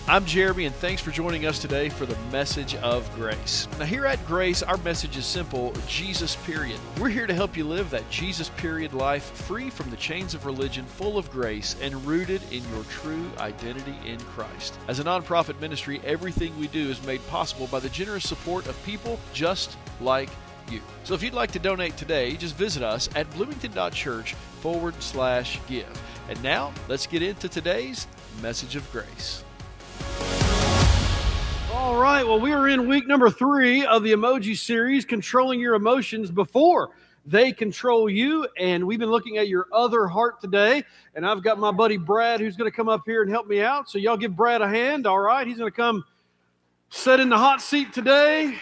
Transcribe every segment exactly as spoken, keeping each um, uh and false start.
I'm Jeremy, and thanks for joining us today for the Message of Grace. Now, here at Grace, our message is simple: Jesus period. We're here to help you live that Jesus period life, free from the chains of religion, full of grace, and rooted in your true identity in Christ. As a nonprofit ministry, everything we do is made possible by the generous support of people just like you. So if you'd like to donate today, just visit us at bloomington.church forward slash give. And now, let's get into today's Message of Grace. All right, well, we are in week number three of the emoji series, Controlling Your Emotions Before They Control You, and we've been looking at your other heart today, and I've got my buddy Brad who's going to come up here and help me out, so y'all give Brad a hand, all right? He's going to come sit in the hot seat today.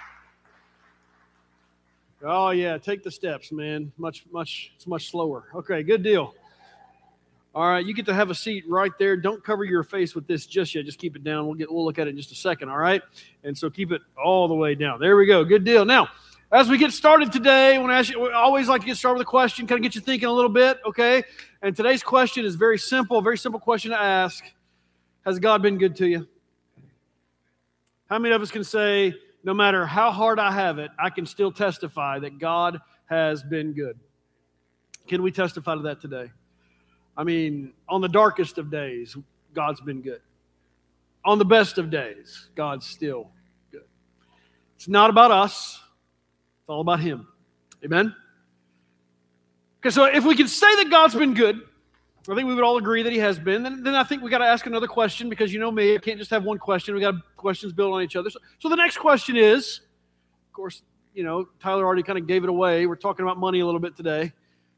Oh, yeah, take the steps, man. Much, much, it's much slower. Okay, good deal. All right, you get to have a seat right there. Don't cover your face with this just yet. Just keep it down. We'll get we'll look at it in just a second, all right? And so keep it all the way down. There we go. Good deal. Now, as we get started today, I want to ask you, we always like to get started with a question, kind of get you thinking a little bit, okay? And today's question is very simple, very simple question to ask. Has God been good to you? How many of us can say, no matter how hard I have it, I can still testify that God has been good? Can we testify to that today? I mean, on the darkest of days, God's been good. On the best of days, God's still good. It's not about us. It's all about Him. Amen? Okay, so if we can say that God's been good, I think we would all agree that He has been. Then, then I think we got to ask another question, because you know me, I can't just have one question. We got questions built on each other. So, so the next question is, of course, you know, Tyler already kind of gave it away. We're talking about money a little bit today.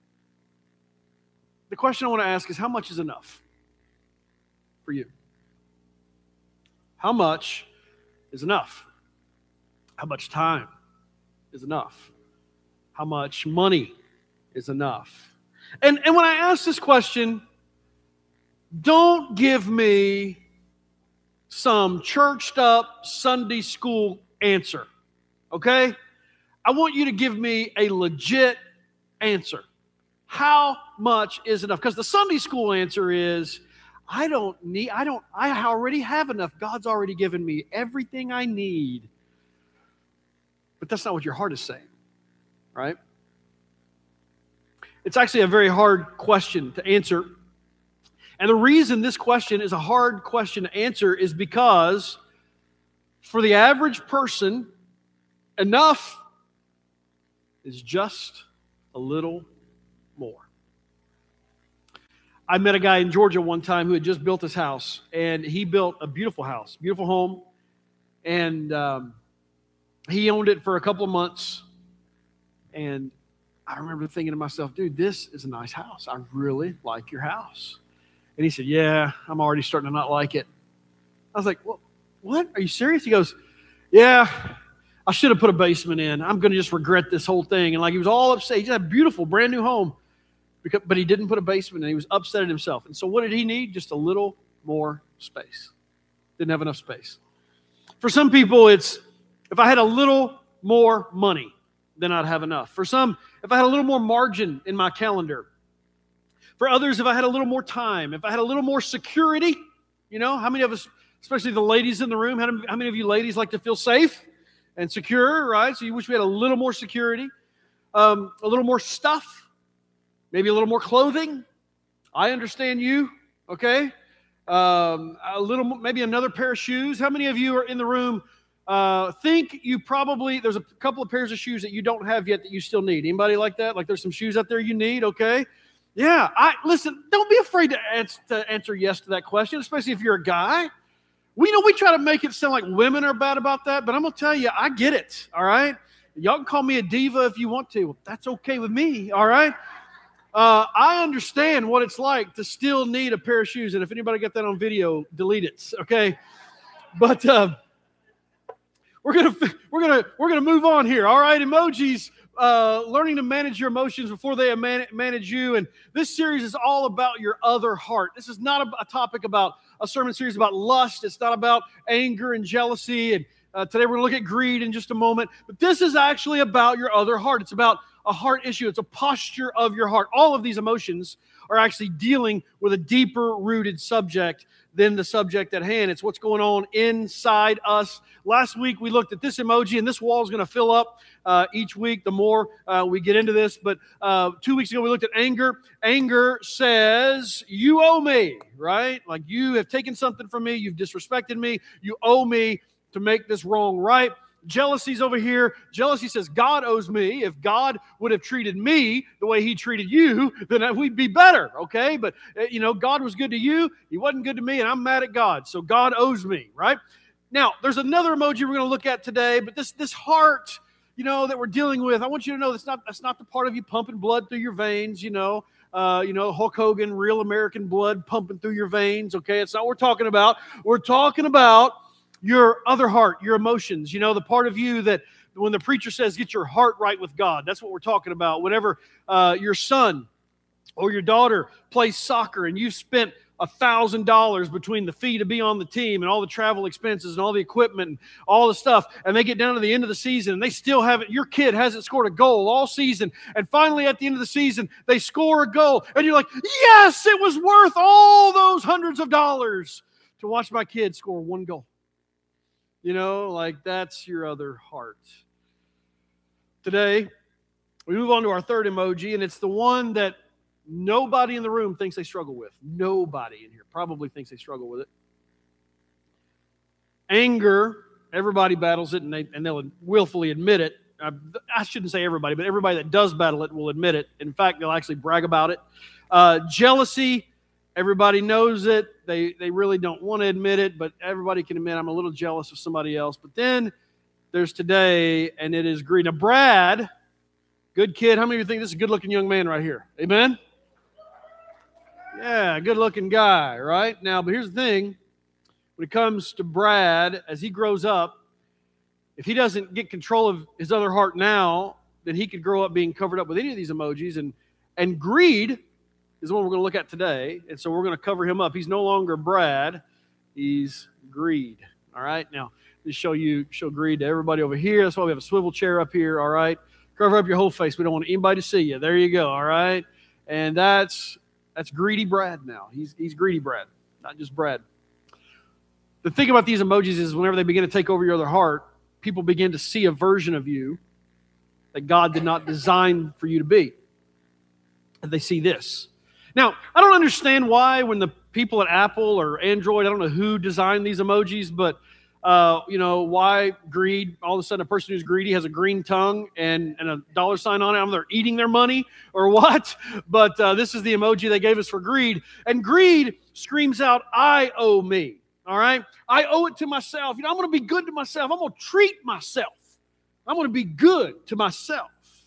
The question I want to ask is, how much is enough for you? How much is enough? How much time is enough? How much money is enough? And, and when I ask this question, don't give me some churched up Sunday school answer, okay? I want you to give me a legit answer. How much is enough? Because the Sunday school answer is, I don't need, I don't, I already have enough. God's already given me everything I need. But that's not what your heart is saying, right? It's actually a very hard question to answer. And the reason this question is a hard question to answer is because for the average person, enough is just a little more. I met a guy in Georgia one time who had just built his house, and he built a beautiful house, beautiful home, and um, he owned it for a couple of months, and I remember thinking to myself, dude, this is a nice house. I really like your house. And he said, yeah, I'm already starting to not like it. I was like, well, what? Are you serious? He goes, yeah, I should have put a basement in. I'm going to just regret this whole thing. And like, he was all upset. He just had a beautiful, brand new home. Because, but he didn't put a basement in. He was upset at himself. And so what did he need? Just a little more space. Didn't have enough space. For some people, it's, if I had a little more money, then I'd have enough. For some, if I had a little more margin in my calendar. For others, if I had a little more time. If I had a little more security. You know, how many of us, especially the ladies in the room, how many of you ladies like to feel safe and secure, right? So you wish we had a little more security. Um, a little more stuff. Maybe a little more clothing. I understand you, okay? Um, a little, maybe another pair of shoes. How many of you are in the room uh, think you probably, there's a couple of pairs of shoes that you don't have yet that you still need? Anybody like that? Like there's some shoes out there you need, okay? Yeah, I listen, don't be afraid to answer, to answer yes to that question, especially if you're a guy. We know we try to make it sound like women are bad about that, but I'm going to tell you, I get it, all right? Y'all can call me a diva if you want to. That's okay with me, all right? Uh, I understand what it's like to still need a pair of shoes, and if anybody got that on video, delete it. Okay, but uh, we're gonna we're gonna we're gonna move on here. All right, emojis. Uh, learning to manage your emotions before they man- manage you, and this series is all about your other heart. This is not a, a topic about a sermon series about lust. It's not about anger and jealousy. And uh, today we're gonna look at greed in just a moment. But this is actually about your other heart. It's about a heart issue. It's a posture of your heart. All of these emotions are actually dealing with a deeper rooted subject than the subject at hand. It's what's going on inside us. Last week we looked at this emoji, and this wall is going to fill up uh, each week the more uh, we get into this. But uh, two weeks ago we looked at anger. Anger says, you owe me, right? Like you have taken something from me, you've disrespected me, you owe me to make this wrong right. Jealousy's over here. Jealousy says God owes me. If God would have treated me the way He treated you, then we'd be better, okay? But, you know, God was good to you. He wasn't good to me, and I'm mad at God. So God owes me, right? Now, there's another emoji we're going to look at today, but this this heart, you know, that we're dealing with, I want you to know that's not, that's not the part of you pumping blood through your veins, you know. Uh, you know, Hulk Hogan, real American blood pumping through your veins, okay? It's not what we're talking about. We're talking about your other heart, your emotions, you know, the part of you that when the preacher says get your heart right with God, that's what we're talking about. Whenever uh, your son or your daughter plays soccer and you've spent a thousand dollars between the fee to be on the team and all the travel expenses and all the equipment and all the stuff, and they get down to the end of the season and they still haven't, your kid hasn't scored a goal all season, and finally at the end of the season they score a goal and you're like, yes, it was worth all those hundreds of dollars to watch my kid score one goal. You know, like that's your other heart. Today, we move on to our third emoji, and it's the one that nobody in the room thinks they struggle with. Nobody in here probably thinks they struggle with it. Anger, everybody battles it, and, they, and they'll willfully admit it. I, I shouldn't say everybody, but everybody that does battle it will admit it. In fact, they'll actually brag about it. Uh, jealousy, everybody knows it. They they really don't want to admit it, but everybody can admit I'm a little jealous of somebody else. But then there's today, and it is greed. Now, Brad, good kid. How many of you think this is a good-looking young man right here? Amen? Yeah, good-looking guy, right? Now, but here's the thing. When it comes to Brad, as he grows up, if he doesn't get control of his other heart now, then he could grow up being covered up with any of these emojis. And, and greed is the one we're going to look at today. And so we're going to cover him up. He's no longer Brad. He's greed. All right? Now, just show you, show greed to everybody over here. That's why we have a swivel chair up here. All right? Cover up your whole face. We don't want anybody to see you. There you go. All right? And that's that's greedy Brad now. He's, he's greedy Brad, not just Brad. The thing about these emojis is whenever they begin to take over your other heart, people begin to see a version of you that God did not design for you to be. And they see this. Now, I don't understand why when the people at Apple or Android, I don't know who designed these emojis, but, uh, you know, why greed, all of a sudden a person who's greedy has a green tongue and, and a dollar sign on it. I don't know if they're eating their money or what, but uh, this is the emoji they gave us for greed. And greed screams out, I owe me, all right? I owe it to myself. You know, I'm going to be good to myself. I'm going to treat myself. I'm going to be good to myself.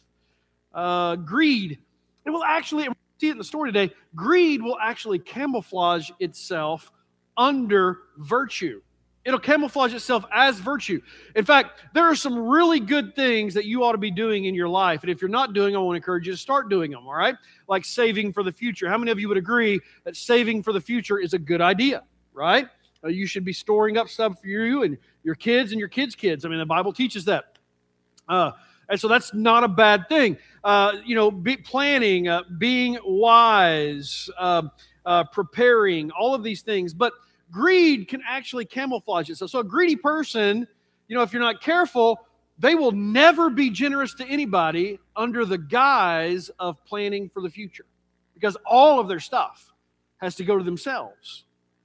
Uh, greed, it will actually... See it in the story today. Greed will actually camouflage itself under virtue. It'll camouflage itself as virtue. In fact, there are some really good things that you ought to be doing in your life. And if you're not doing them, I want to encourage you to start doing them, all right? Like saving for the future. How many of you would agree that saving for the future is a good idea, right? Uh, you should be storing up stuff for you and your kids and your kids' kids. I mean, the Bible teaches that. Uh, And so that's not a bad thing. Uh, you know, be planning, uh, being wise, uh, uh, preparing, all of these things. But greed can actually camouflage itself. So a greedy person, you know, if you're not careful, they will never be generous to anybody under the guise of planning for the future. Because all of their stuff has to go to themselves.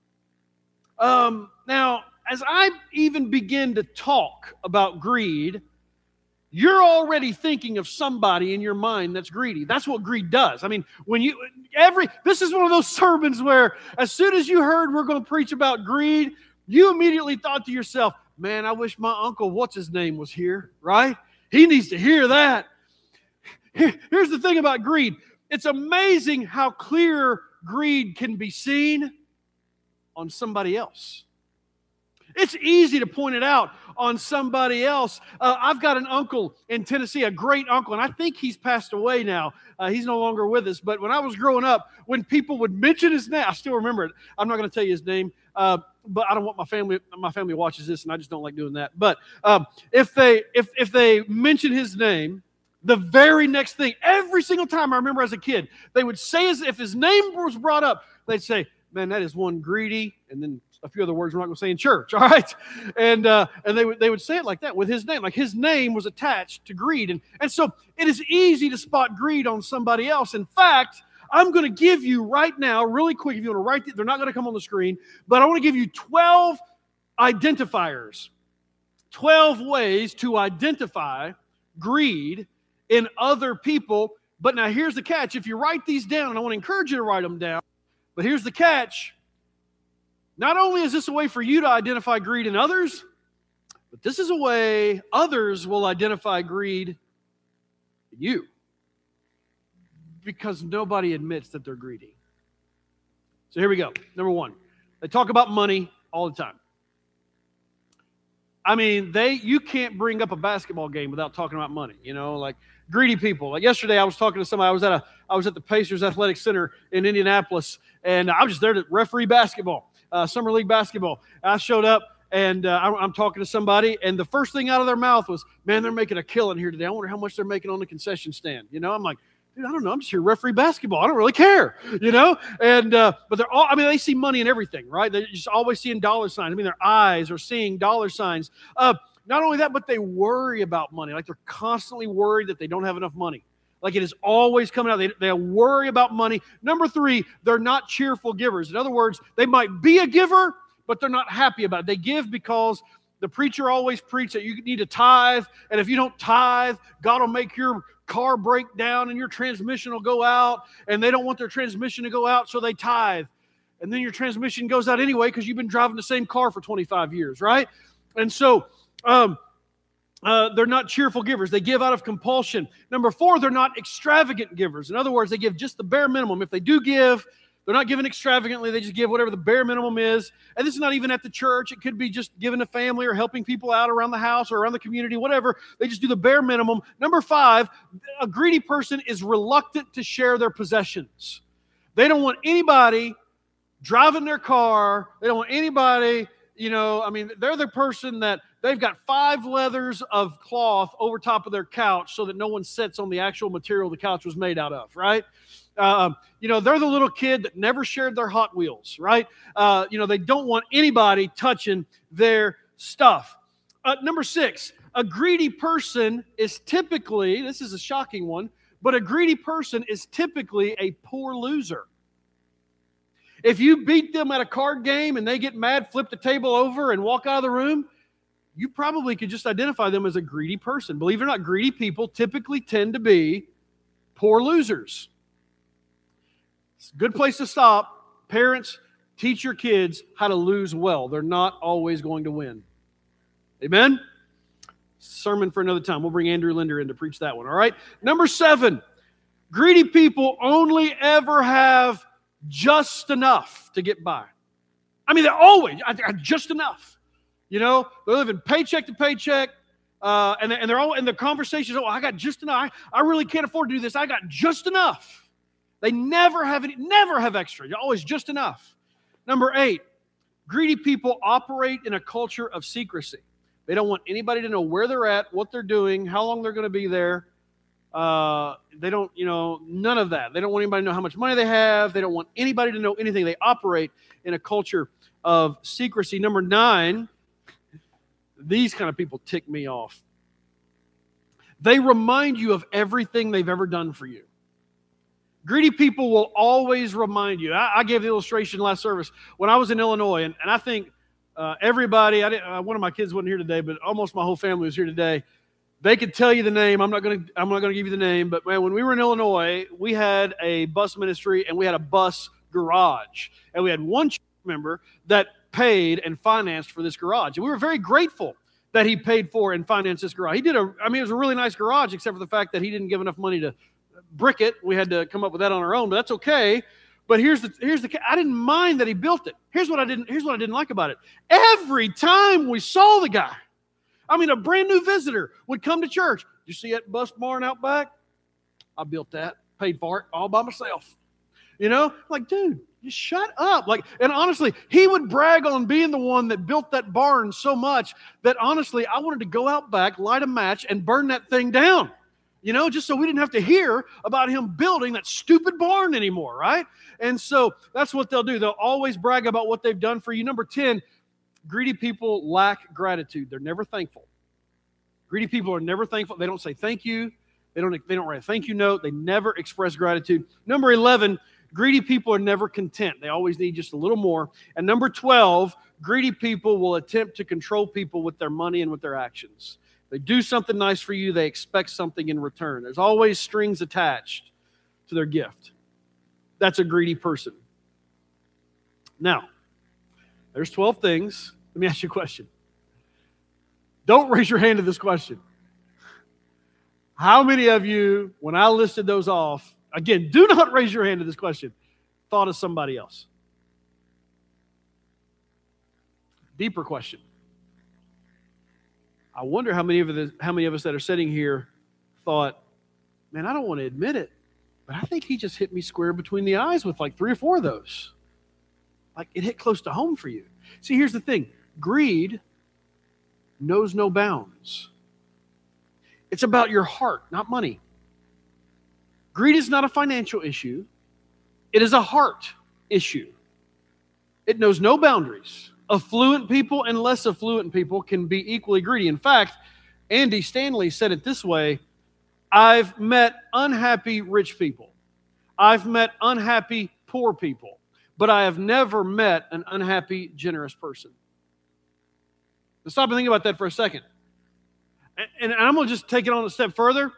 Um, now, as I even begin to talk about greed, you're already thinking of somebody in your mind that's greedy. That's what greed does. I mean, when you, every, this is one of those sermons where as soon as you heard we're going to preach about greed, you immediately thought to yourself, man, I wish my uncle, what's his name, was here, right? He needs to hear that. Here, here's the thing about greed. It's amazing how clear greed can be seen on somebody else. It's easy to point it out on somebody else. Uh, I've got an uncle in Tennessee, a great uncle, and I think he's passed away now. Uh, he's no longer with us. But when I was growing up, when people would mention his name, I still remember it. I'm not going to tell you his name, uh, but I don't want my family. My family watches this, and I just don't like doing that. But um, if they if if they mention his name, The very next thing, every single time I remember as a kid, they would say, as if his name was brought up, they'd say, man, that is one greedy, and then a few other words we're not going to say in church, all right? And uh, and they would they would say it like that with his name, like his name was attached to greed. And, and so it is easy to spot greed on somebody else. In fact, I'm going to give you right now, really quick, if you want to write it, they're not going to come on the screen, but I want to give you twelve identifiers, twelve ways to identify greed in other people. But now here's the catch. If you write these down, and I want to encourage you to write them down, but here's the catch. Not only is this a way for you to identify greed in others, but this is a way others will identify greed in you. Because nobody admits that they're greedy. So here we go. Number one, they talk about money all the time. I mean, they you can't bring up a basketball game without talking about money. You know, like greedy people. Like yesterday, I was talking to somebody. I was at a I was at the Pacers Athletic Center in Indianapolis, and I was just there to referee basketball, uh, summer league basketball. I showed up, and uh, I'm, I'm talking to somebody, and the first thing out of their mouth was, "Man, they're making a killing here today. I wonder how much they're making on the concession stand." You know, I'm like, dude, I don't know. I'm just here to referee basketball. I don't really care, you know? And, uh, but they're all, I mean, they see money in everything, right? They're just always seeing dollar signs. I mean, their eyes are seeing dollar signs. Uh, not only that, but they worry about money. Like they're constantly worried that they don't have enough money. Like it is always coming out. They, they worry about money. Number three, they're not cheerful givers. In other words, they might be a giver, but they're not happy about it. They give because the preacher always preached that you need to tithe. And if you don't tithe, God will make your car break down and your transmission will go out, and they don't want their transmission to go out, so they tithe. And then your transmission goes out anyway because you've been driving the same car for twenty-five years, right? And so um, uh, they're not cheerful givers. They give out of compulsion. Number four, they're not extravagant givers. In other words, they give just the bare minimum. If they do give, they're not giving extravagantly. They just give whatever the bare minimum is. And this is not even at the church. It could be just giving to family or helping people out around the house or around the community, whatever. They just do the bare minimum. Number five, a greedy person is reluctant to share their possessions. They don't want anybody driving their car. They don't want anybody, you know, I mean, they're the person that they've got five leathers of cloth over top of their couch so that no one sits on the actual material the couch was made out of, right? Um, you know, they're the little kid that never shared their Hot Wheels, right? Uh, you know, they don't want anybody touching their stuff. Uh, number six, a greedy person is typically, this is a shocking one, but a greedy person is typically a poor loser. If you beat them at a card game and they get mad, flip the table over, and walk out of the room, you probably could just identify them as a greedy person. Believe it or not, greedy people typically tend to be poor losers. It's a good place to stop. Parents, teach your kids how to lose well. They're not always going to win. Amen? Sermon for another time. We'll bring Andrew Linder in to preach that one, all right? Number seven, greedy people only ever have just enough to get by. I mean, they're always just enough. You know, they're living paycheck to paycheck, uh, and, and they're all in the conversations, oh, I got just enough. I, I really can't afford to do this. I got just enough. They never have any, never have extra. You're always just enough. Number eight, greedy people operate in a culture of secrecy. They don't want anybody to know where they're at, what they're doing, how long they're going to be there. Uh, they don't, you know, none of that. They don't want anybody to know how much money they have. They don't want anybody to know anything. They operate in a culture of secrecy. Number nine, these kind of people tick me off. They remind you of everything they've ever done for you. Greedy people will always remind you. I, I gave the illustration last service when I was in Illinois, and, and I think uh, everybody, I didn't, uh, one of my kids wasn't here today, but almost my whole family was here today. They could tell you the name. I'm not going to. I'm not going to give you the name. But man, when we were in Illinois, we had a bus ministry and we had a bus garage, and we had one church member that paid and financed for this garage, and we were very grateful that he paid for and financed this garage. He did a. I mean, it was a really nice garage, except for the fact that he didn't give enough money to brick it. We had to come up with that on our own, but that's okay. But here's the here's the I didn't mind that he built it. Here's what I didn't here's what I didn't like about it. Every time we saw the guy, I mean, a brand new visitor would come to church. You see that bus barn out back? I built that, paid for it all by myself. You know, like, dude, just shut up. Like, and honestly, he would brag on being the one that built that barn so much that honestly, I wanted to go out back, light a match, and burn that thing down. You know, just so we didn't have to hear about him building that stupid barn anymore, right? And so that's what they'll do. They'll always brag about what they've done for you. Number ten, greedy people lack gratitude. They're never thankful. Greedy people are never thankful. They don't say thank you. They don't, they don't write a thank you note. They never express gratitude. Number eleven, greedy people are never content. They always need just a little more. And number twelve, greedy people will attempt to control people with their money and with their actions. They do something nice for you, they expect something in return. There's always strings attached to their gift. That's a greedy person. Now, there's twelve things. Let me ask you a question. Don't raise your hand to this question. How many of you, when I listed those off, again, do not raise your hand to this question, thought of somebody else? Deeper question. I wonder how many of the, how many of us that are sitting here thought, man, I don't want to admit it, but I think he just hit me square between the eyes with like three or four of those. Like it hit close to home for you. See, here's the thing. Greed knows no bounds. It's about your heart, not money. Greed is not a financial issue. It is a heart issue. It knows no boundaries. Affluent people and less affluent people can be equally greedy. In fact, Andy Stanley said it this way, I've met unhappy rich people. I've met unhappy poor people. But I have never met an unhappy generous person. Let's stop and think about that for a second. And, and I'm going to just take it on a step further.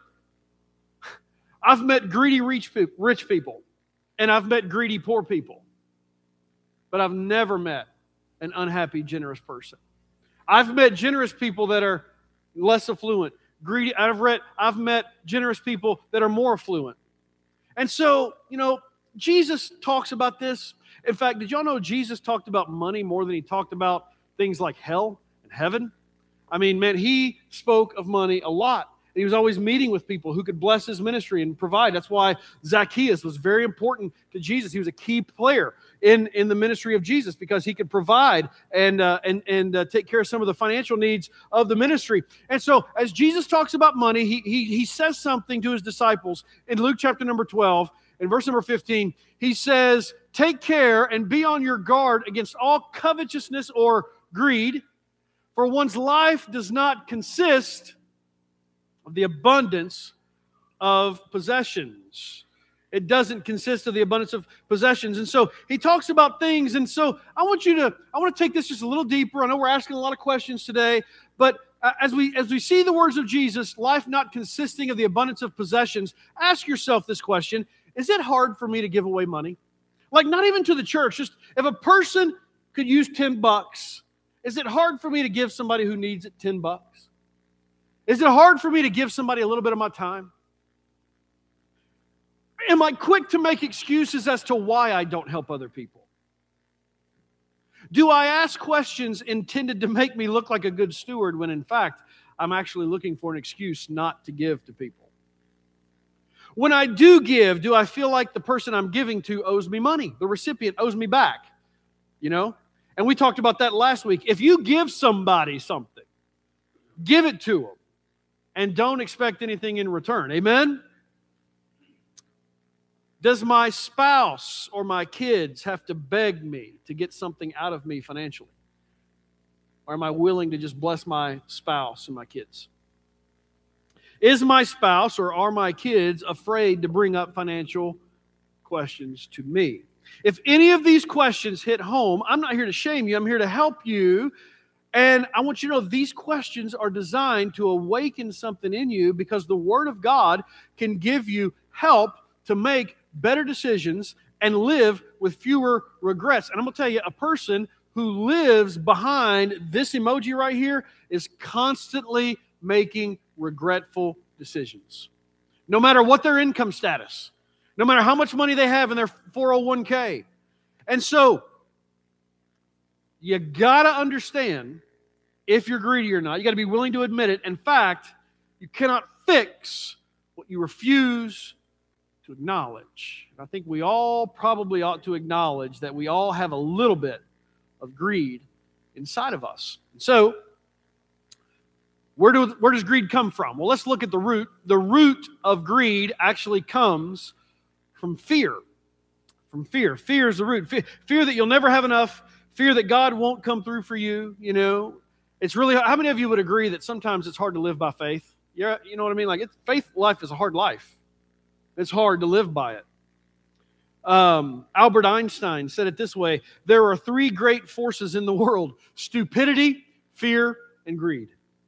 I've met greedy rich people. And I've met greedy poor people. But I've never met an unhappy, generous person. I've met generous people that are less affluent. Greedy. I've read, I've met generous people that are more affluent. And so, you know, Jesus talks about this. In fact, did y'all know Jesus talked about money more than he talked about things like hell and heaven? I mean, man, he spoke of money a lot. He was always meeting with people who could bless his ministry and provide. That's why Zacchaeus was very important to Jesus. He was a key player in, in the ministry of Jesus because he could provide and, uh, and, and uh, take care of some of the financial needs of the ministry. And so as Jesus talks about money, he, he, he says something to his disciples in Luke chapter number twelve, in verse number fifteen. He says, take care and be on your guard against all covetousness or greed, for one's life does not consist of the abundance of possessions. It doesn't consist of the abundance of possessions. And so he talks about things. And so I want you to, I want to take this just a little deeper. I know we're asking a lot of questions today, but as we, as we see the words of Jesus, life not consisting of the abundance of possessions, ask yourself this question. Is it hard for me to give away money? Like not even to the church, just if a person could use ten bucks, is it hard for me to give somebody who needs it ten bucks? Is it hard for me to give somebody a little bit of my time? Am I quick to make excuses as to why I don't help other people? Do I ask questions intended to make me look like a good steward when in fact I'm actually looking for an excuse not to give to people? When I do give, do I feel like the person I'm giving to owes me money? The recipient owes me back, you know? And we talked about that last week. If you give somebody something, give it to them. And don't expect anything in return. Amen? Does my spouse or my kids have to beg me to get something out of me financially? Or am I willing to just bless my spouse and my kids? Is my spouse or are my kids afraid to bring up financial questions to me? If any of these questions hit home, I'm not here to shame you. I'm here to help you. And I want you to know these questions are designed to awaken something in you because the Word of God can give you help to make better decisions and live with fewer regrets. And I'm going to tell you, a person who lives behind this emoji right here is constantly making regretful decisions. No matter what their income status, no matter how much money they have in their four oh one k. And so, you got to understand if you're greedy or not. You got to be willing to admit it. In fact, you cannot fix what you refuse to acknowledge. And I think we all probably ought to acknowledge that we all have a little bit of greed inside of us. And so, Where, do, where does greed come from? Well, let's look at the root. The root of greed actually comes from fear. From fear. Fear is the root. Fear, fear that you'll never have enough. Fear that God won't come through for you. You know, it's really, how many of you would agree that sometimes it's hard to live by faith? Yeah, you know what I mean? Like, it's, faith life is a hard life. It's hard to live by it. Um, Albert Einstein said it this way: there are three great forces in the world: stupidity, fear, and greed.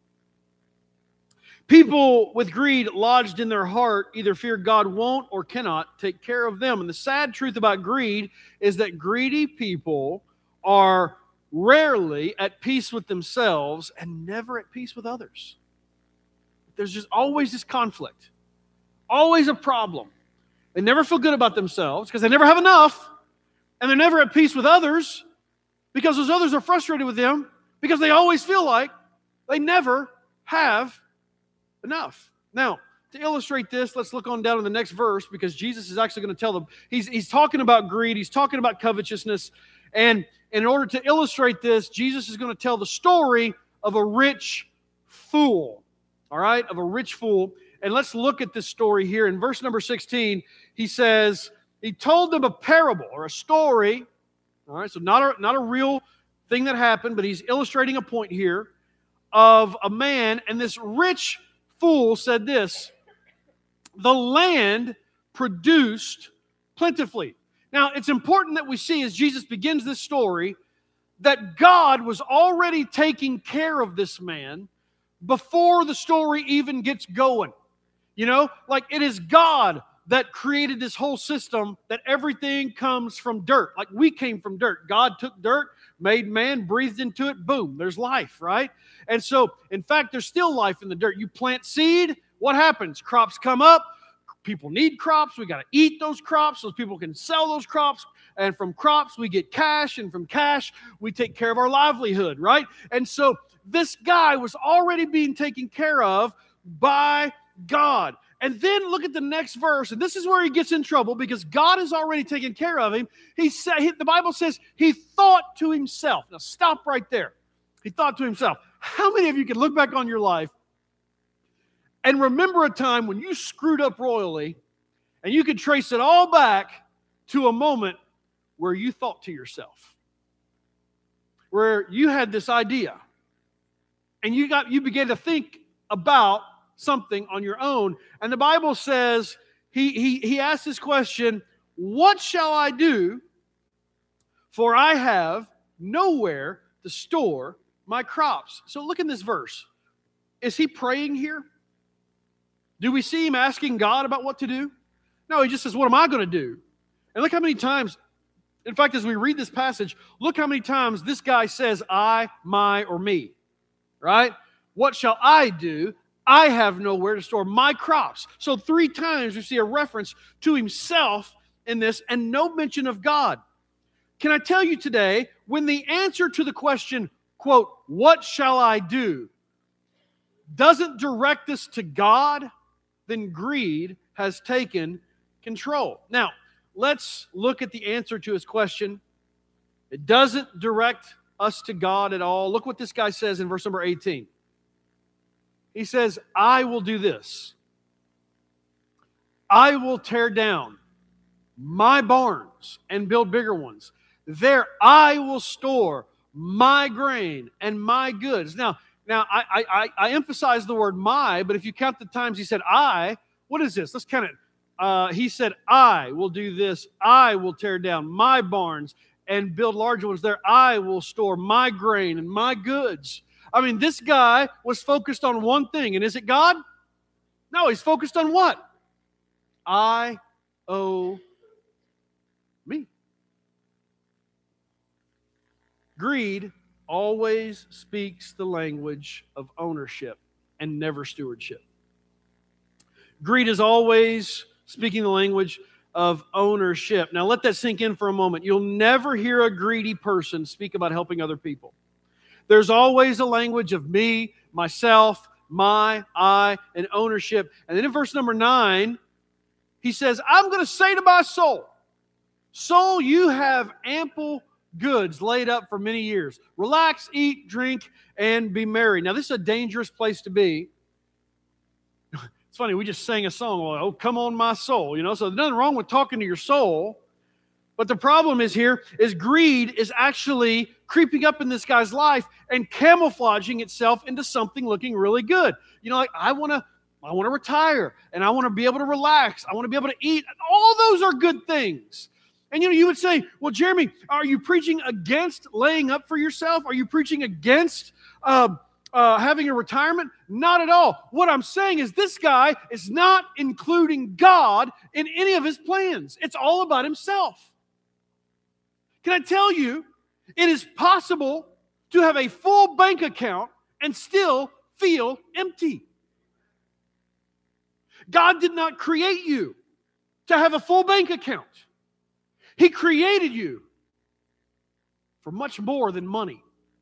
People with greed lodged in their heart either fear God won't or cannot take care of them. And the sad truth about greed is that greedy people are rarely at peace with themselves and never at peace with others. There's just always this conflict, always a problem. They never feel good about themselves because they never have enough, and they're never at peace with others because those others are frustrated with them because they always feel like they never have enough. Now, to illustrate this, let's look on down to the next verse, because Jesus is actually going to tell them, he's, he's talking about greed, he's talking about covetousness, and in order to illustrate this, Jesus is going to tell the story of a rich fool, all right, of a rich fool. And let's look at this story here. In verse number sixteen, he says, he told them a parable or a story, all right, so not a, not a real thing that happened, but he's illustrating a point here of a man, and this rich fool said this: the land produced plentifully. Now, it's important that we see as Jesus begins this story that God was already taking care of this man before the story even gets going. You know, like it is God that created this whole system, that everything comes from dirt. Like we came from dirt. God took dirt, made man, breathed into it, boom, there's life, right? And so, in fact, there's still life in the dirt. You plant seed, what happens? Crops come up. People need crops. We got to eat those crops so people can sell those crops. And from crops, we get cash. And from cash, we take care of our livelihood, right? And so this guy was already being taken care of by God. And then look at the next verse. And this is where he gets in trouble, because God has already taken care of him. He said, he, the Bible says he thought to himself. Now stop right there. He thought to himself. How many of you can look back on your life and remember a time when you screwed up royally, and you could trace it all back to a moment where you thought to yourself, where you had this idea, and you got you began to think about something on your own? And the Bible says he he he asked this question: what shall I do? For I have nowhere to store my crops. So look in this verse. Is he praying here? Do we see him asking God about what to do? No, he just says, what am I going to do? And look how many times, in fact, as we read this passage, look how many times this guy says, I, my, or me, right? What shall I do? I have nowhere to store my crops. So three times we see a reference to himself in this, and no mention of God. Can I tell you today, when the answer to the question, quote, what shall I do, doesn't direct us to God, then greed has taken control. Now, let's look at the answer to his question. It doesn't direct us to God at all. Look what this guy says in verse number eighteen. He says, I will do this. I will tear down my barns and build bigger ones. There I will store my grain and my goods. Now, now I, I, I emphasize the word my, but if you count the times he said I, what is this? Let's count it. Uh, he said, I will do this. I will tear down my barns and build larger ones. There I will store my grain and my goods. I mean, this guy was focused on one thing. And is it God? No, he's focused on what? I owe me. Greed always speaks the language of ownership and never stewardship. Greed is always speaking the language of ownership. Now let that sink in for a moment. You'll never hear a greedy person speak about helping other people. There's always a language of me, myself, my, I, and ownership. And then in verse number nine, he says, I'm going to say to my soul, soul, you have ample goods laid up for many years. Relax, eat, drink, and be merry. Now, this is a dangerous place to be. It's funny, we just sang a song, oh, come on my soul, you know, so there's nothing wrong with talking to your soul. But the problem is here is greed is actually creeping up in this guy's life and camouflaging itself into something looking really good. You know, like, I want to I want to retire, and I want to be able to relax. I want to be able to eat. All those are good things. And, you know, you would say, well, Jeremy, are you preaching against laying up for yourself? Are you preaching against uh, uh, having a retirement? Not at all. What I'm saying is this guy is not including God in any of his plans. It's all about himself. Can I tell you, it is possible to have a full bank account and still feel empty. God did not create you to have a full bank account. He created you for much more than money.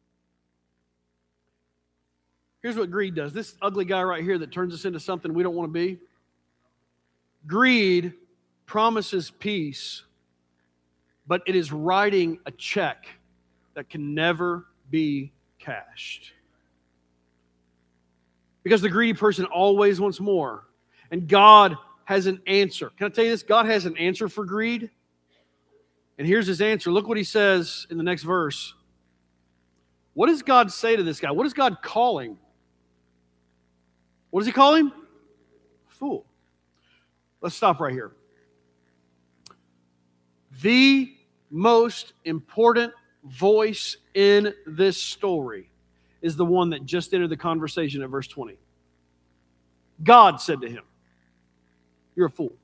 Here's what greed does. This ugly guy right here that turns us into something we don't want to be. Greed promises peace, but it is writing a check that can never be cashed. Because the greedy person always wants more. And God has an answer. Can I tell you this? God has an answer for greed. And here's his answer. Look what he says in the next verse. What does God say to this guy? What is God calling? What does he call him? Fool. Let's stop right here. The most important voice in this story is the one that just entered the conversation at verse twenty. God said to him, you're a fool.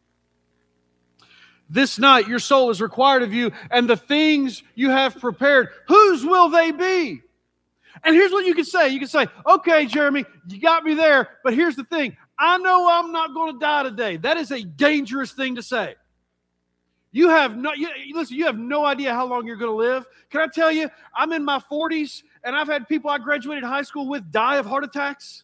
This night your soul is required of you, and the things you have prepared, whose will they be? And here's what you can say. You can say, okay, Jeremy, you got me there, but here's the thing. I know I'm not going to die today. That is a dangerous thing to say. You have no, you, listen, you have no idea how long you're going to live. Can I tell you, I'm in my forties, and I've had people I graduated high school with die of heart attacks.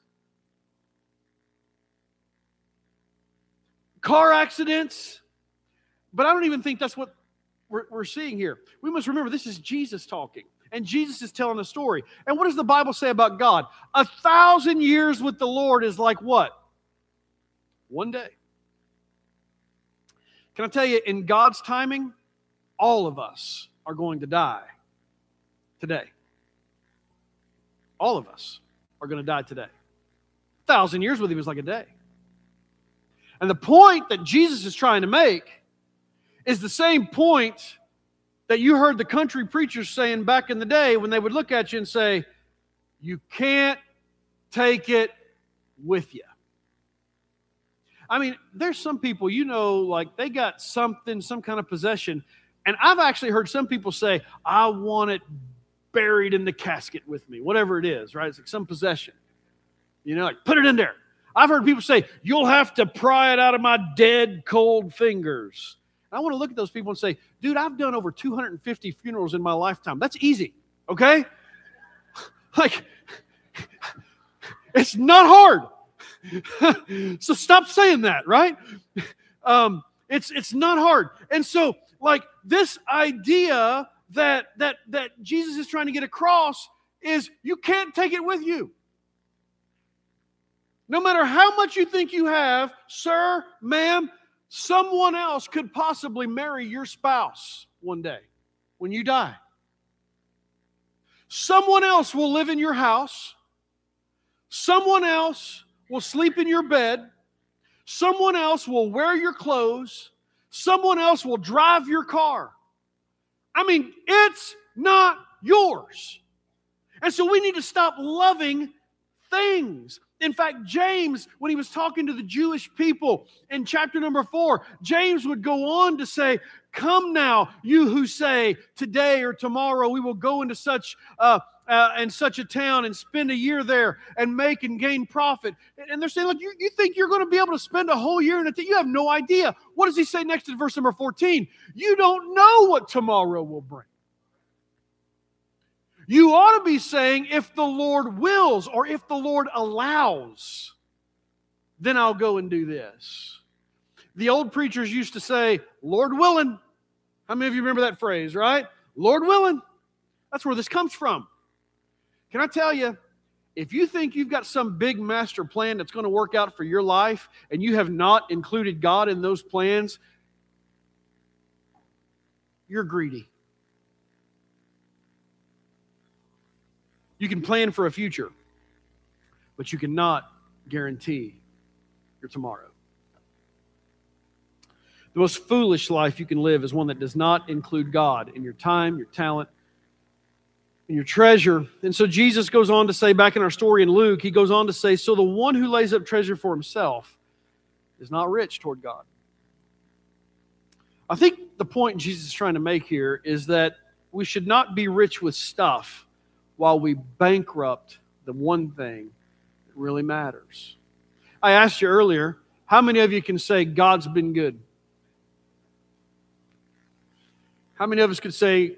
Car accidents. But I don't even think that's what we're, we're seeing here. We must remember this is Jesus talking. And Jesus is telling a story. And what does the Bible say about God? A thousand years with the Lord is like what? One day. Can I tell you, in God's timing, all of us are going to die today. All of us are going to die today. A thousand years with him is like a day. And the point that Jesus is trying to make is the same point that you heard the country preachers saying back in the day when they would look at you and say, you can't take it with you. I mean, there's some people, you know, like they got something, some kind of possession. And I've actually heard some people say, I want it buried in the casket with me, whatever it is, right? It's like some possession. You know, like put it in there. I've heard people say, you'll have to pry it out of my dead, cold fingers. I want to look at those people and say, dude, I've done over two hundred fifty funerals in my lifetime. That's easy, okay? Like, it's not hard. So stop saying that, right? Um, it's it's not hard. And so, like, this idea that that that Jesus is trying to get across is you can't take it with you. No matter how much you think you have, sir, ma'am, someone else could possibly marry your spouse one day when you die. Someone else will live in your house. Someone else will sleep in your bed. Someone else will wear your clothes. Someone else will drive your car. I mean, it's not yours. And so we need to stop loving things. In fact, James, when he was talking to the Jewish people in chapter number four, James would go on to say, come now, you who say today or tomorrow we will go into such uh, uh, and such a town and spend a year there and make and gain profit. And they're saying, look, you, you think you're going to be able to spend a whole year in a town? You have no idea. What does he say next in verse number fourteen? You don't know what tomorrow will bring. You ought to be saying, if the Lord wills or if the Lord allows, then I'll go and do this. The old preachers used to say, Lord willing. How many of you remember that phrase, right? Lord willing. That's where this comes from. Can I tell you, if you think you've got some big master plan that's going to work out for your life and you have not included God in those plans, you're greedy. You can plan for a future, but you cannot guarantee your tomorrow. The most foolish life you can live is one that does not include God in your time, your talent, and your treasure. And so Jesus goes on to say, back in our story in Luke, he goes on to say, so the one who lays up treasure for himself is not rich toward God. I think the point Jesus is trying to make here is that we should not be rich with stuff while we bankrupt the one thing that really matters. I asked you earlier, how many of you can say God's been good? How many of us could say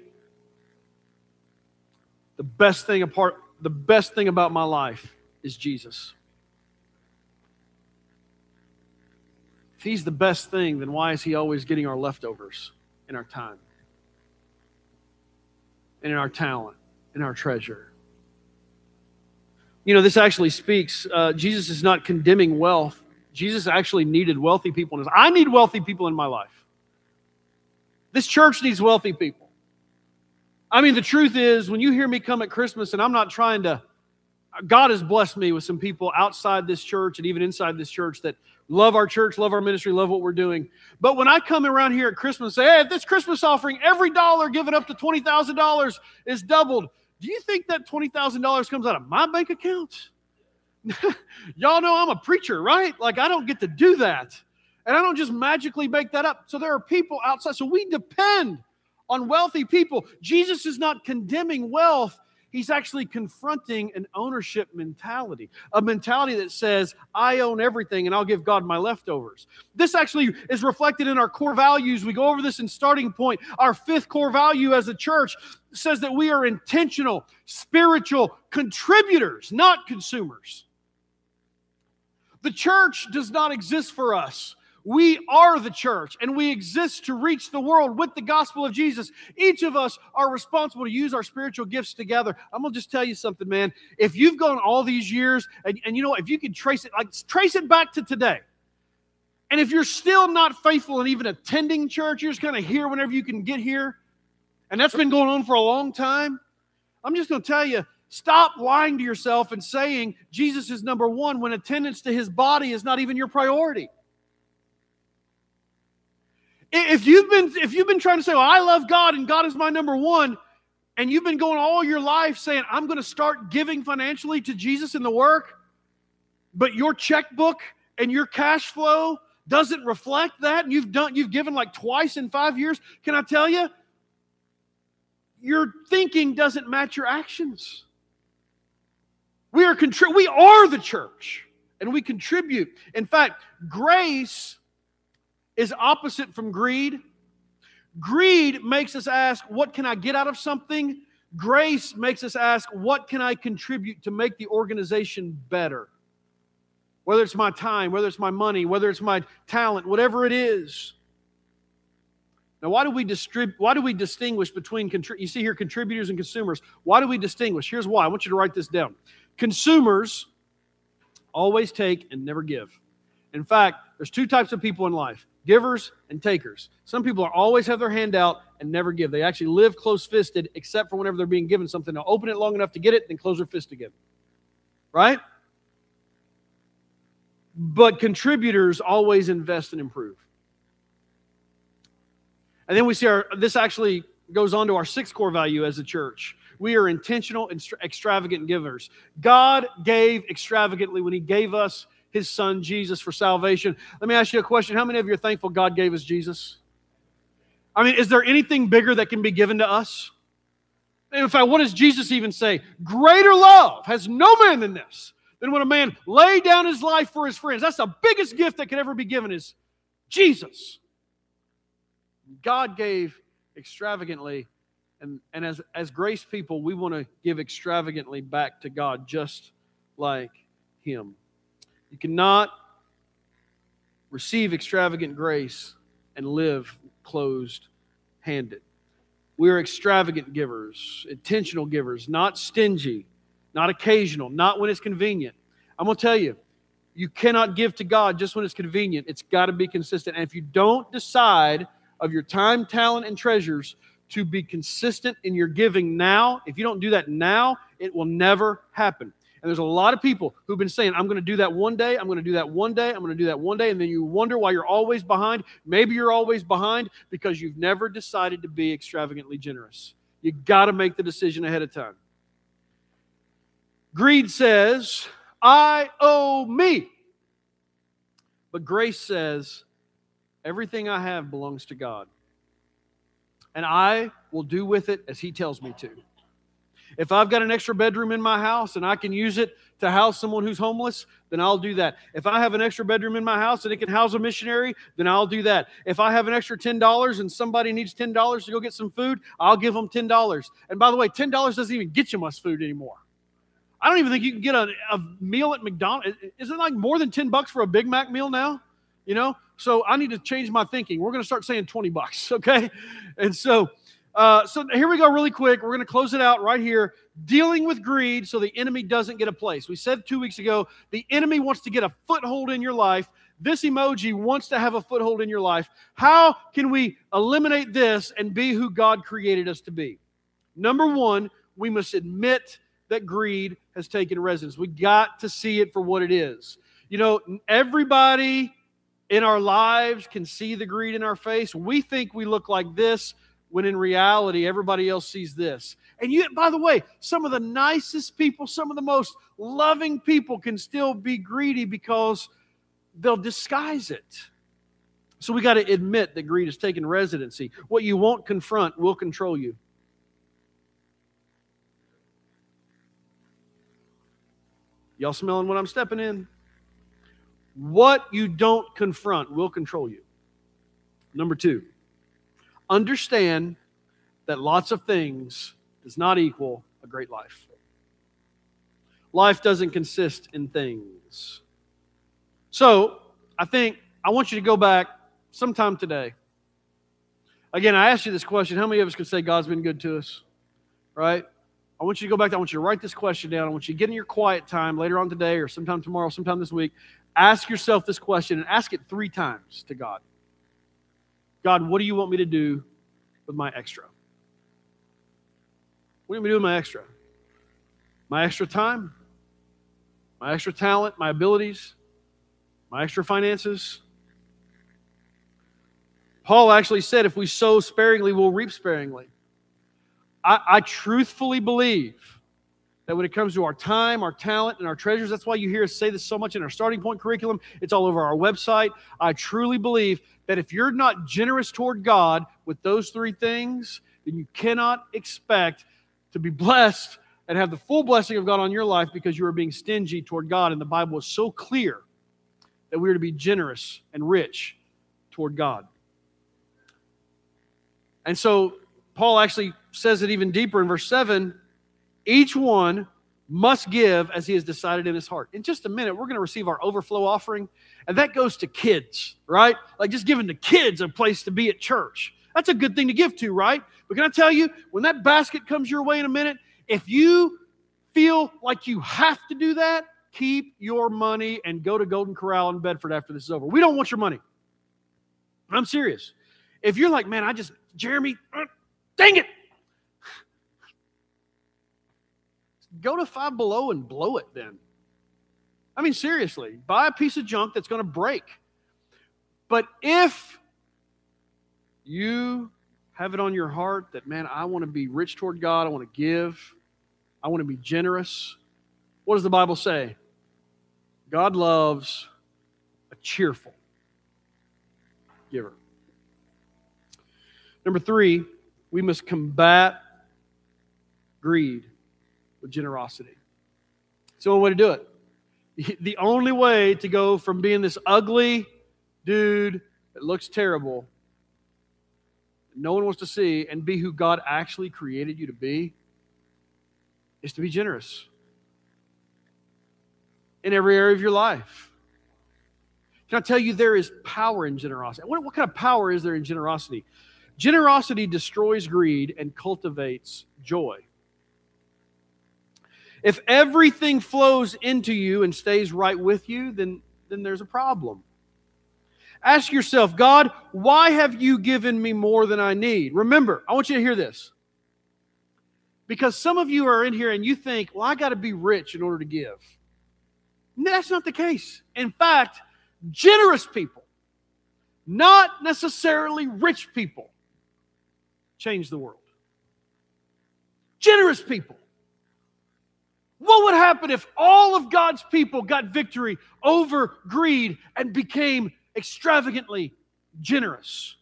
the best thing apart, the best thing about my life is Jesus? If He's the best thing, then why is He always getting our leftovers in our time, and in our talent, in our treasure? You know, this actually speaks, uh, Jesus is not condemning wealth. Jesus actually needed wealthy people in his life. I need wealthy people in my life. This church needs wealthy people. I mean, the truth is, when you hear me come at Christmas, and I'm not trying to, God has blessed me with some people outside this church and even inside this church that love our church, love our ministry, love what we're doing. But when I come around here at Christmas and say, hey, at this Christmas offering, every dollar given up to twenty thousand dollars is doubled. Do you think that twenty thousand dollars comes out of my bank account? Y'all know I'm a preacher, right? Like, I don't get to do that. And I don't just magically make that up. So there are people outside. So we depend on wealthy people. Jesus is not condemning wealth. He's actually confronting an ownership mentality, a mentality that says, I own everything and I'll give God my leftovers. This actually is reflected in our core values. We go over this in Starting Point. Our fifth core value as a church says that we are intentional, spiritual contributors, not consumers. The church does not exist for us. We are the church, and we exist to reach the world with the gospel of Jesus. Each of us are responsible to use our spiritual gifts together. I'm going to just tell you something, man. If you've gone all these years, and, and you know, if you can trace it, like trace it back to today, and if you're still not faithful in even attending church, you're just kind of here whenever you can get here, and that's been going on for a long time, I'm just going to tell you, stop lying to yourself and saying Jesus is number one when attendance to His body is not even your priority. If you've been if you've been trying to say, well, I love God and God is my number one, and you've been going all your life saying, I'm going to start giving financially to Jesus in the work, but your checkbook and your cash flow doesn't reflect that, and you've done you've given like twice in five years, can I tell you? Your thinking doesn't match your actions. We are contri- we are the church, and we contribute. In fact, grace is opposite from greed. Greed makes us ask, what can I get out of something? Grace makes us ask, what can I contribute to make the organization better? Whether it's my time, whether it's my money, whether it's my talent, whatever it is. Now, why do we distrib- Why do we distinguish between, contri- you see here, contributors and consumers? Why do we distinguish? Here's why. I want you to write this down. Consumers always take and never give. In fact, there's two types of people in life. Givers and takers. Some people are always have their hand out and never give. They actually live close-fisted, except for whenever they're being given something. They'll open it long enough to get it, then close their fist again. Right? But contributors always invest and improve. And then we see our, this actually goes on to our sixth core value as a church. We are intentional and extravagant givers. God gave extravagantly when He gave us His Son, Jesus, for salvation. Let me ask you a question. How many of you are thankful God gave us Jesus? I mean, is there anything bigger that can be given to us? In fact, what does Jesus even say? Greater love has no man than this, than when a man laid down his life for his friends. That's the biggest gift that could ever be given is Jesus. God gave extravagantly, and, and as, as grace people, we want to give extravagantly back to God just like Him. You cannot receive extravagant grace and live closed-handed. We are extravagant givers, intentional givers, not stingy, not occasional, not when it's convenient. I'm going to tell you, you cannot give to God just when it's convenient. It's got to be consistent. And if you don't decide of your time, talent, and treasures to be consistent in your giving now, if you don't do that now, it will never happen. And there's a lot of people who've been saying, I'm going to do that one day, I'm going to do that one day, I'm going to do that one day, and then you wonder why you're always behind. Maybe you're always behind because you've never decided to be extravagantly generous. You got to make the decision ahead of time. Greed says, I owe me. But grace says, everything I have belongs to God. And I will do with it as He tells me to. If I've got an extra bedroom in my house and I can use it to house someone who's homeless, then I'll do that. If I have an extra bedroom in my house and it can house a missionary, then I'll do that. If I have an extra ten dollars and somebody needs ten dollars to go get some food, I'll give them ten dollars. And by the way, ten dollars doesn't even get you much food anymore. I don't even think you can get a, a meal at McDonald's. Is it like more than ten bucks for a Big Mac meal now? You know? So I need to change my thinking. We're going to start saying twenty bucks, okay? And so... Uh, so here we go really quick. We're going to close it out right here. Dealing with greed so the enemy doesn't get a place. We said two weeks ago, the enemy wants to get a foothold in your life. This emoji wants to have a foothold in your life. How can we eliminate this and be who God created us to be? Number one, we must admit that greed has taken residence. We got to see it for what it is. You know, everybody in our lives can see the greed in our face. We think we look like this, when in reality, everybody else sees this. And you, by the way, some of the nicest people, some of the most loving people can still be greedy because they'll disguise it. So we got to admit that greed has taken residency. What you won't confront will control you. Y'all smelling what I'm stepping in? What you don't confront will control you. Number two. Understand that lots of things does not equal a great life. Life doesn't consist in things. So, I think I want you to go back sometime today. Again, I asked you this question. How many of us could say God's been good to us? Right? I want you to go back. I want you to write this question down. I want you to get in your quiet time later on today or sometime tomorrow, sometime this week. Ask yourself this question and ask it three times to God. God, what do you want me to do with my extra? What do you want me to do with my extra? My extra time? My extra talent? My abilities? My extra finances? Paul actually said, if we sow sparingly, we'll reap sparingly. I, I truthfully believe that when it comes to our time, our talent, and our treasures, that's why you hear us say this so much in our starting point curriculum. It's all over our website. I truly believe that if you're not generous toward God with those three things, then you cannot expect to be blessed and have the full blessing of God on your life because you are being stingy toward God. And the Bible is so clear that we are to be generous and rich toward God. And so Paul actually says it even deeper in verse seven. Each one must give as he has decided in his heart. In just a minute, we're going to receive our overflow offering, and that goes to kids, right? Like just giving the kids a place to be at church. That's a good thing to give to, right? But can I tell you, when that basket comes your way in a minute, if you feel like you have to do that, keep your money and go to Golden Corral in Bedford after this is over. We don't want your money. I'm serious. If you're like, man, I just, Jeremy, uh, dang it. Go to Five Below and blow it then. I mean, seriously, buy a piece of junk that's going to break. But if you have it on your heart that, man, I want to be rich toward God, I want to give, I want to be generous, what does the Bible say? God loves a cheerful giver. Number three, we must combat greed with generosity. It's the only way to do it. The only way to go from being this ugly dude that looks terrible, that no one wants to see, and be who God actually created you to be, is to be generous in every area of your life. Can I tell you there is power in generosity? What, what kind of power is there in generosity? Generosity destroys greed and cultivates joy. If everything flows into you and stays right with you, then, then there's a problem. Ask yourself, God, why have you given me more than I need? Remember, I want you to hear this. Because some of you are in here and you think, well, I got to be rich in order to give. No, that's not the case. In fact, generous people, not necessarily rich people, change the world. Generous people. What would happen if all of God's people got victory over greed and became extravagantly generous?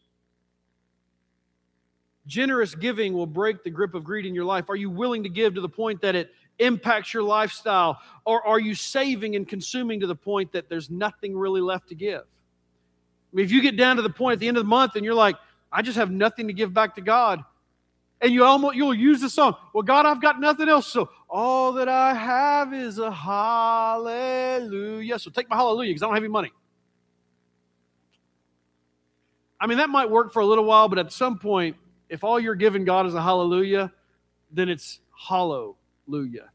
Generous giving will break the grip of greed in your life. Are you willing to give to the point that it impacts your lifestyle? Or are you saving and consuming to the point that there's nothing really left to give? I mean, if you get down to the point at the end of the month and you're like, I just have nothing to give back to God, and you almost, you'll use the song, well, God, I've got nothing else, so all that I have is a hallelujah. So take my hallelujah because I don't have any money. I mean, that might work for a little while, but at some point, if all you're giving God is a hallelujah, then it's hallelujah.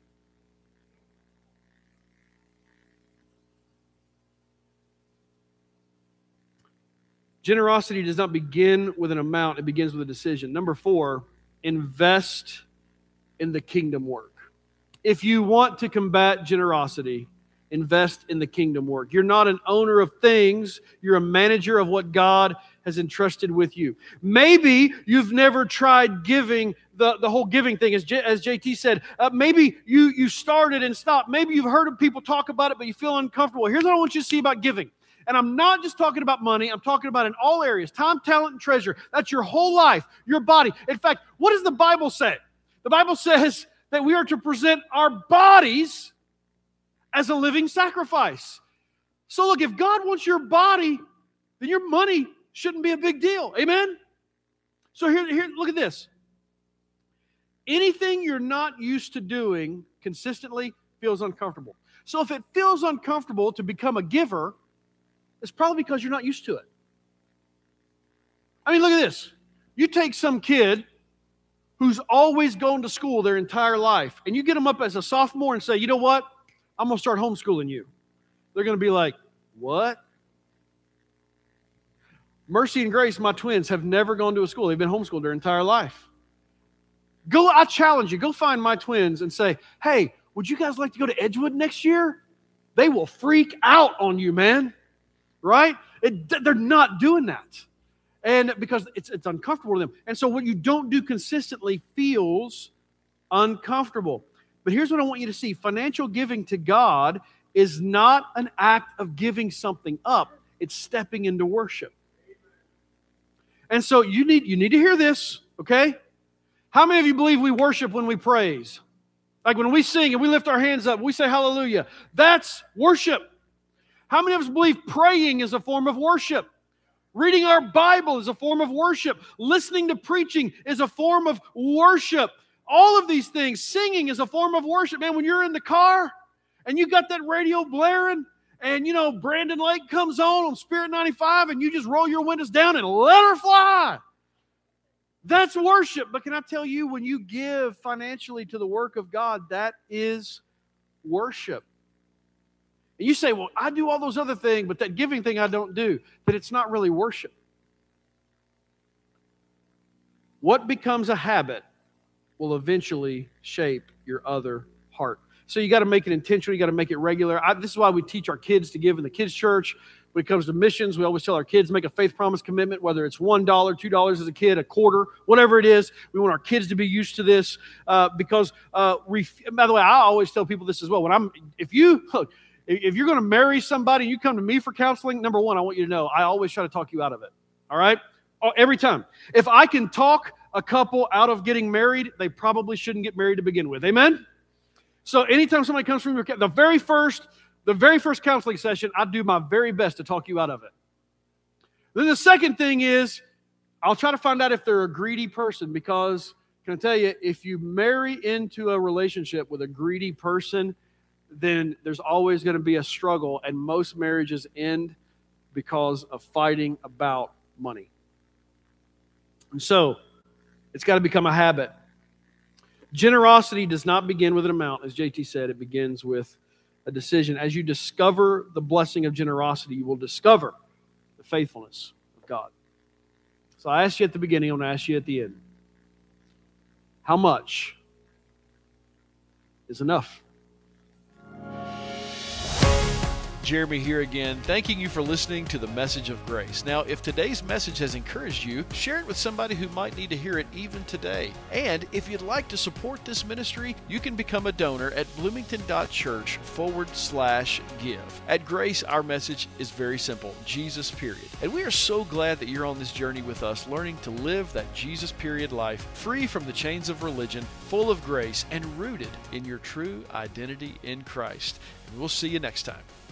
Generosity does not begin with an amount, it begins with a decision. Number four, invest in the kingdom work. If you want to combat generosity, invest in the kingdom work. You're not an owner of things, you're a manager of what God has entrusted with you. Maybe you've never tried giving, the, the whole giving thing, as, J, as J T said. Uh, maybe you, you started and stopped. Maybe you've heard of people talk about it, but you feel uncomfortable. Here's what I want you to see about giving. And I'm not just talking about money. I'm talking about in all areas. Time, talent, and treasure. That's your whole life, your body. In fact, what does the Bible say? The Bible says that we are to present our bodies as a living sacrifice. So look, if God wants your body, then your money shouldn't be a big deal. Amen? So here, here, look at this. Anything you're not used to doing consistently feels uncomfortable. So if it feels uncomfortable to become a giver, it's probably because you're not used to it. I mean, look at this. You take some kid who's always gone to school their entire life, and you get them up as a sophomore and say, you know what? I'm going to start homeschooling you. They're going to be like, what? Mercy and Grace, my twins, have never gone to a school. They've been homeschooled their entire life. Go, I challenge you, go find my twins and say, hey, would you guys like to go to Edgewood next year? They will freak out on you, man. Right? It, they're not doing that. And because it's, it's uncomfortable to them. And so what you don't do consistently feels uncomfortable. But here's what I want you to see. Financial giving to God is not an act of giving something up. It's stepping into worship. And so you need, you need to hear this, okay? How many of you believe we worship when we praise? Like when we sing and we lift our hands up, we say hallelujah. That's worship. How many of us believe praying is a form of worship? Reading our Bible is a form of worship. Listening to preaching is a form of worship. All of these things, singing is a form of worship. Man, when you're in the car and you got that radio blaring and, you know, Brandon Lake comes on on Spirit ninety-five and you just roll your windows down and let her fly. That's worship. But can I tell you, when you give financially to the work of God, that is worship. And you say, well, I do all those other things, but that giving thing I don't do. That it's not really worship. What becomes a habit will eventually shape your other heart. So you got to make it intentional. You got to make it regular. I, this is why we teach our kids to give in the kids' church. When it comes to missions, we always tell our kids, make a faith promise commitment, whether it's one dollar, two dollars as a kid, a quarter, whatever it is. We want our kids to be used to this uh, because, uh, we, by the way, I always tell people this as well. When I'm, if you, look, if you're going to marry somebody and you come to me for counseling, number one, I want you to know, I always try to talk you out of it. All right? Every time. If I can talk a couple out of getting married, they probably shouldn't get married to begin with. Amen? So anytime somebody comes from your, the very first, the very first counseling session, I do my very best to talk you out of it. Then the second thing is, I'll try to find out if they're a greedy person, because can I tell you, if you marry into a relationship with a greedy person, then there's always going to be a struggle, and most marriages end because of fighting about money. And so, it's got to become a habit. Generosity does not begin with an amount, as J T said. It begins with a decision. As you discover the blessing of generosity, you will discover the faithfulness of God. So I asked you at the beginning, I'm going to ask you at the end. How much is enough? Jeremy here again, thanking you for listening to the Message of Grace. Now, if today's message has encouraged you, share it with somebody who might need to hear it even today. And if you'd like to support this ministry, you can become a donor at bloomington.church forward slash give. At Grace, our message is very simple, Jesus period. And we are so glad that you're on this journey with us, learning to live that Jesus period life, free from the chains of religion, full of grace, and rooted in your true identity in Christ. And we'll see you next time.